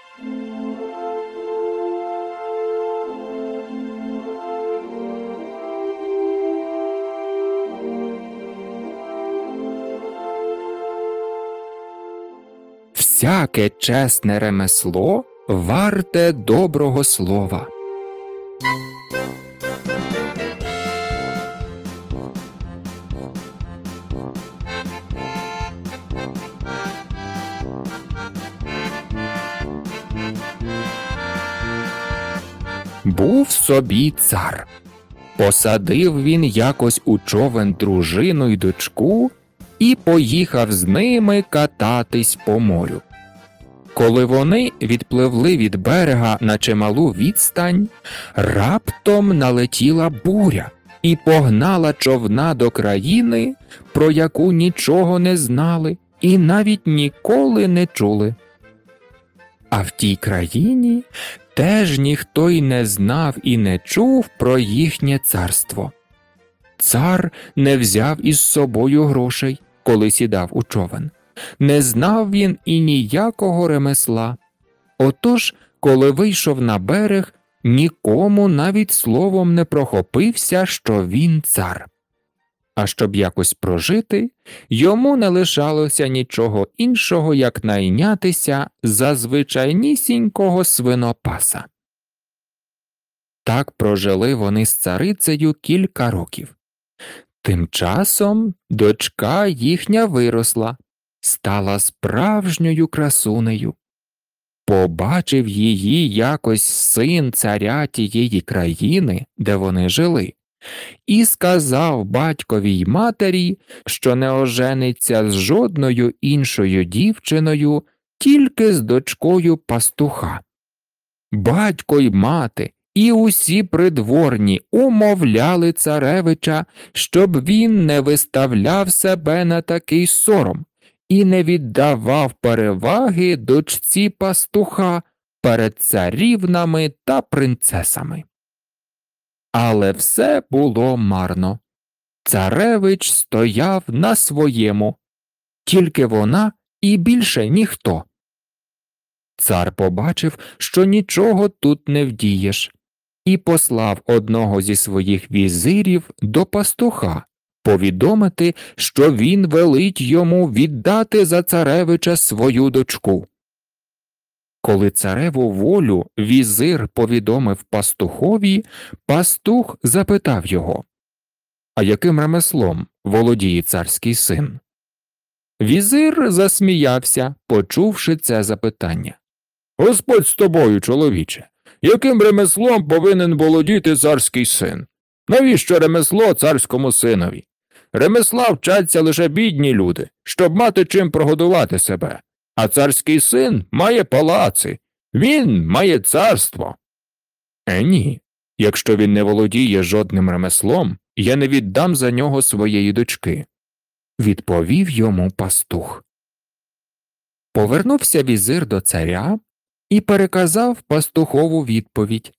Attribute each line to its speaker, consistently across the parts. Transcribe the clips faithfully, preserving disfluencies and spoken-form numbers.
Speaker 1: Всяке чесне ремесло варте доброго слова. Був собі цар. Посадив він якось у човен дружину й дочку і поїхав з ними кататись по морю. Коли вони відпливли від берега на чималу відстань, раптом налетіла буря і погнала човна до країни, про яку нічого не знали і навіть ніколи не чули. А в тій країні теж ніхто й не знав і не чув про їхнє царство. Цар не взяв із собою грошей, коли сідав у човен. Не знав він і ніякого ремесла. Отож, коли вийшов на берег, нікому навіть словом не прохопився, що він цар. А щоб якось прожити, йому не лишалося нічого іншого, як найнятися за звичайнісінького свинопаса. Так прожили вони з царицею кілька років. Тим часом дочка їхня виросла, стала справжньою красунею. Побачив її якось син царя тієї країни, де вони жили, і сказав батькові й матері, що не ожениться з жодною іншою дівчиною, тільки з дочкою пастуха. Батько й мати і усі придворні умовляли царевича, щоб він не виставляв себе на такий сором і не віддавав переваги дочці пастуха перед царівнами та принцесами. Але все було марно. Царевич стояв на своєму, тільки вона і більше ніхто. Цар побачив, що нічого тут не вдієш, і послав одного зі своїх візирів до пастуха повідомити, що він велить йому віддати за царевича свою дочку. Коли цареву волю візир повідомив пастухові, пастух запитав його: «А яким ремеслом володіє царський син?» Візир засміявся, почувши це запитання. «Господь з тобою, чоловіче! Яким ремеслом повинен володіти царський син? Навіщо ремесло царському синові? Ремесла вчаться лише бідні люди, щоб мати чим прогодувати себе. А царський син має палаци, він має царство». «Е, ні, якщо він не володіє жодним ремеслом, я не віддам за нього своєї дочки», – відповів йому пастух. Повернувся візир до царя і переказав пастухову відповідь.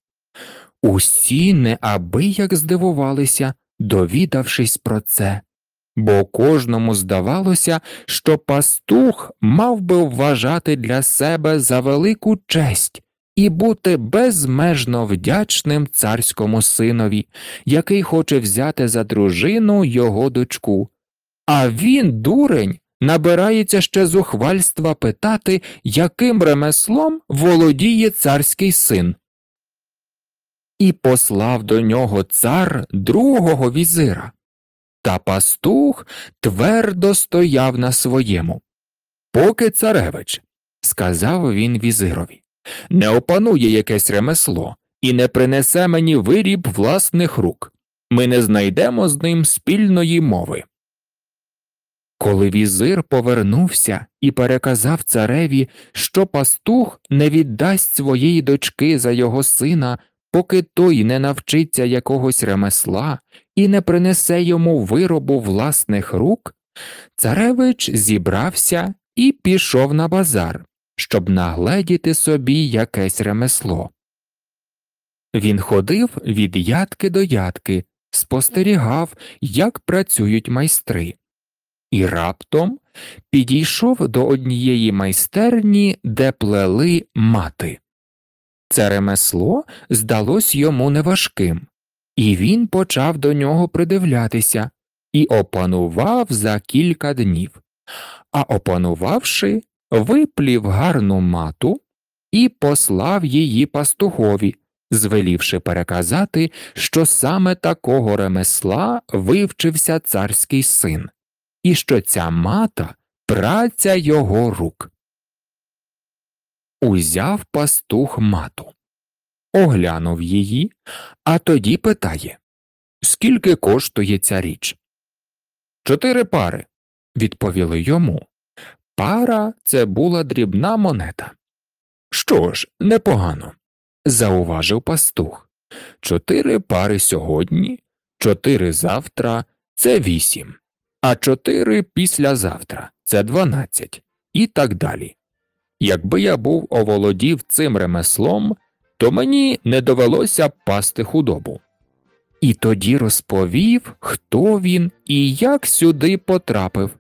Speaker 1: Усі неабияк здивувалися, довідавшись про це, бо кожному здавалося, що пастух мав би вважати для себе за велику честь і бути безмежно вдячним царському синові, який хоче взяти за дружину його дочку. А він, дурень, набирається ще зухвальства питати, яким ремеслом володіє царський син. І послав до нього цар другого візира. Та пастух твердо стояв на своєму. «Поки царевич, – сказав він візирові, – не опанує якесь ремесло і не принесе мені виріб власних рук, ми не знайдемо з ним спільної мови». Коли візир повернувся і переказав цареві, що пастух не віддасть своєї дочки за його сина, поки той не навчиться якогось ремесла і не принесе йому виробу власних рук, царевич зібрався і пішов на базар, щоб нагледіти собі якесь ремесло. Він ходив від ядки до ядки, спостерігав, як працюють майстри. І раптом підійшов до однієї майстерні, де плели мати. Це ремесло здалось йому неважким, і він почав до нього придивлятися і опанував за кілька днів. А опанувавши, виплів гарну мату і послав її пастухові, звелівши переказати, що саме такого ремесла вивчився царський син, і що ця мата – праця його рук. Узяв пастух мату, оглянув її, а тоді питає: «Скільки коштує ця річ?» «Чотири пари», – відповіли йому. Пара – це була дрібна монета. «Що ж, непогано», – зауважив пастух. «Чотири пари сьогодні, чотири завтра – це вісім, а чотири післязавтра – це дванадцять, і так далі. Якби я був оволодів цим ремеслом, то мені не довелося б пасти худобу». І тоді розповів, хто він і як сюди потрапив.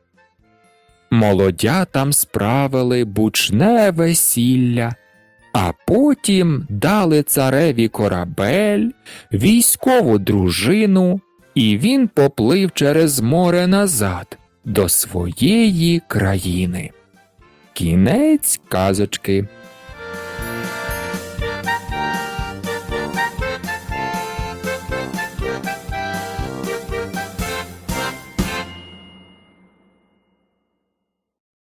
Speaker 1: Молодятам справили бучне весілля, а потім дали цареві корабель, військову дружину, і він поплив через море назад до своєї країни. Кінець казочки.